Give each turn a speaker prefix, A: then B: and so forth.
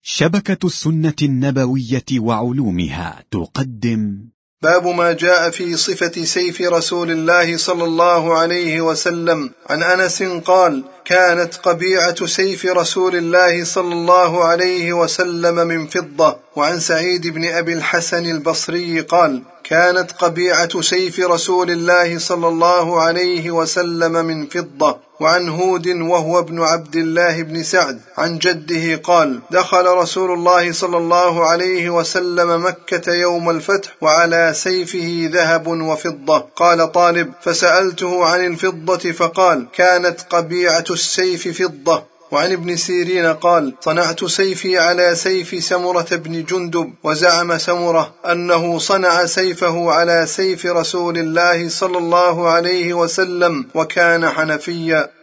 A: شبكة السنة النبوية وعلومها تقدم
B: باب ما جاء في صفة سيف رسول الله صلى الله عليه وسلم. عن أنس قال: كانت قبيعة سيف رسول الله صلى الله عليه وسلم من فضة. وعن سعيد بن أبي الحسن البصري قال: كانت قبيعة سيف رسول الله صلى الله عليه وسلم من فضة. وعن هود وهو ابن عبد الله بن سعد عن جده قال: دخل رسول الله صلى الله عليه وسلم مكة يوم الفتح وعلى سيفه ذهب وفضة. قال طالب: فسألته عن الفضة فقال: كانت قبيعة السيف فضة. وعن ابن سيرين قال: صنعت سيفي على سيف سمرة بن جندب. وزعم سمرة أنه صنع سيفه على سيف رسول الله صلى الله عليه وسلم وكان حنفيا.